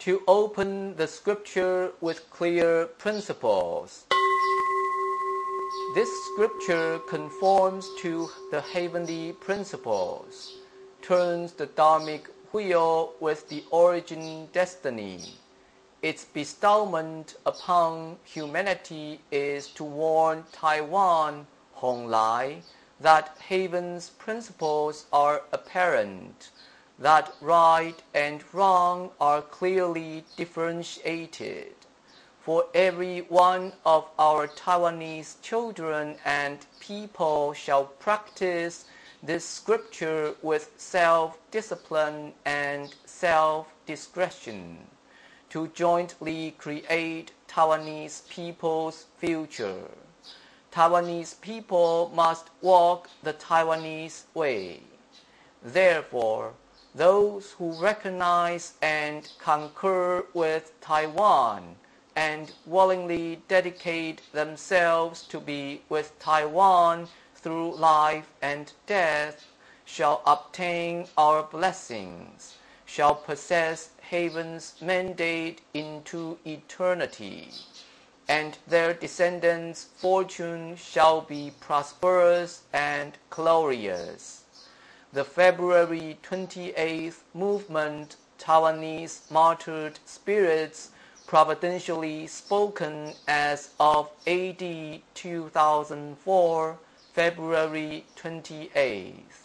to open the scripture with clear principles. This scripture conforms to the heavenly principles, turns the dharmic wheel with the origin destiny. Its bestowment upon humanity is to warn Taiwan, Honglai, that heaven's principles are apparent, that right and wrong are clearly differentiated. For every one of our Taiwanese children and people shall practice this scripture with self-discipline and self-discretion to jointly create Taiwanese people's future. Taiwanese people must walk the Taiwanese way. Therefore, those who recognize and concur with Taiwan and willingly dedicate themselves to be with Taiwan through life and death shall obtain our blessings, shall possess heaven's mandate into eternity, and their descendants' fortune shall be prosperous and glorious. The February 28th movement, Taiwanese martyred spirits, providentially spoken as of AD 2004, February 28th.